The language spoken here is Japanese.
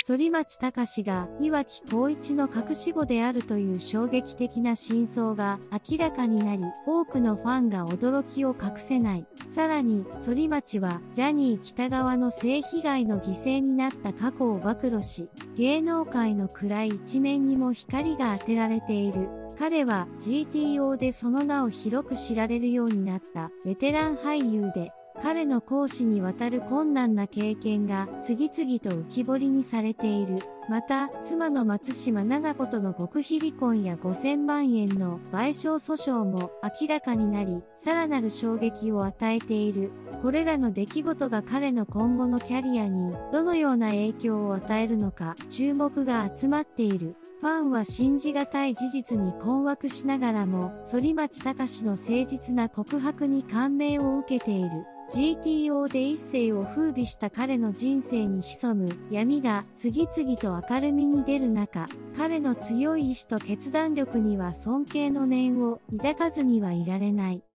反町隆史が岩城滉一の隠し子であるという衝撃的な真相が明らかになり、多くのファンが驚きを隠せない。さらに、反町はジャニー喜多川の性被害の犠牲になった過去を暴露し、芸能界の暗い一面にも光が当てられている。彼は GTO でその名を広く知られるようになったベテラン俳優で、彼の講師にわたる困難な経験が次々と浮き彫りにされている。また、妻の松島菜々子との極秘離婚や5000万円の賠償訴訟も明らかになり、さらなる衝撃を与えている。これらの出来事が彼の今後のキャリアにどのような影響を与えるのか注目が集まっている。ファンは信じがたい事実に困惑しながらも、反町隆史の誠実な告白に感銘を受けている。GTO で一世を風靡した彼の人生に潜む闇が次々と明るみに出る中、彼の強い意志と決断力には尊敬の念を抱かずにはいられない。